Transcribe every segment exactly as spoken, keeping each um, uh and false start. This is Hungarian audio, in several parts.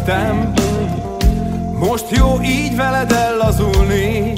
hittem, most jó így veled ellazulni.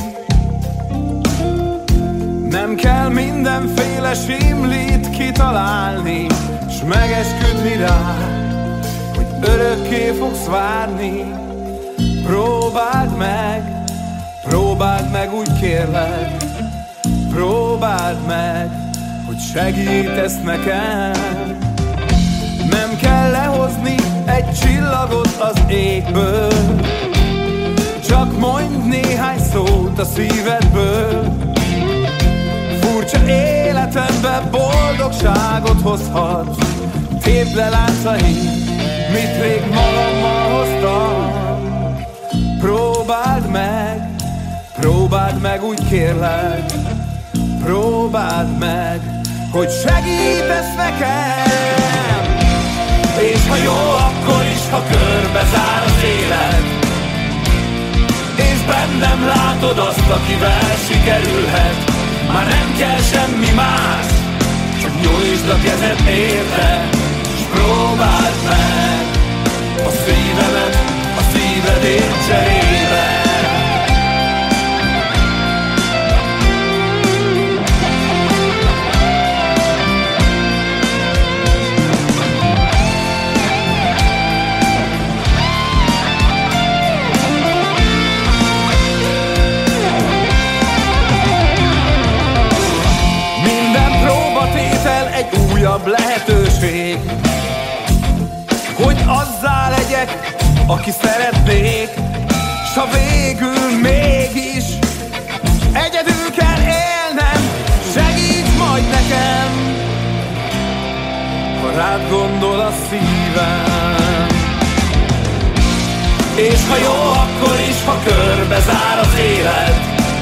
Nem kell mindenféle simlit kitalálni, s megesküdni rá, hogy örökké fogsz várni. Próbáld meg, próbáld meg, úgy kérlek, próbáld meg, hogy segítesz nekem. Nem kell lehozni egy csillagot az égből, csak mondj néhány szót a szívedből. Furcsa életembe boldogságot hozhat, tépd le láncaim, mit rég magammal hoztam. Próbáld meg, próbáld meg, úgy kérlek, próbáld meg, hogy segítesz nekem. És ha jó, akkor is, ha körbe zár az élet, és bennem látod azt, akivel sikerülhet. Már nem kell semmi más, csak nyújtsd a kezed érte, s próbáld meg a szívemet a szívedért cserébe. Egy újabb lehetőség, hogy azzá legyek, aki szeretnék, s ha végül mégis egyedül kell élnem, segíts majd nekem, ha rád gondol a szívem. És ha jó, akkor is, ha körbe zár az élet,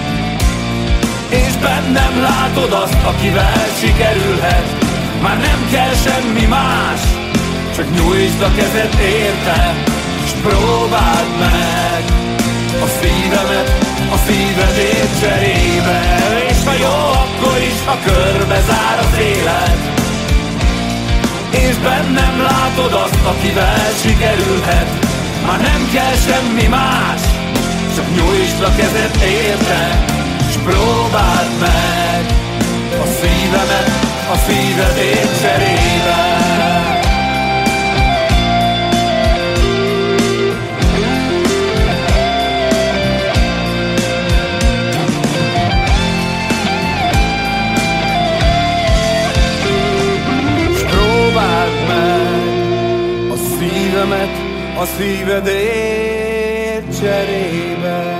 és bennem látod azt, akivel sikerülhet. Már nem kell semmi más, csak nyújtsd a kezed érte, s próbáld meg a szívemet a szívedért cserébe. És ha jó, akkor is, ha körbe zár az élet, és bennem látod azt, akivel sikerülhet. Már nem kell semmi más, csak nyújtsd a kezed érte, s próbáld meg a szívemet a szívedért cserébe. S próbáld meg a szívemet a szívedért cserébe.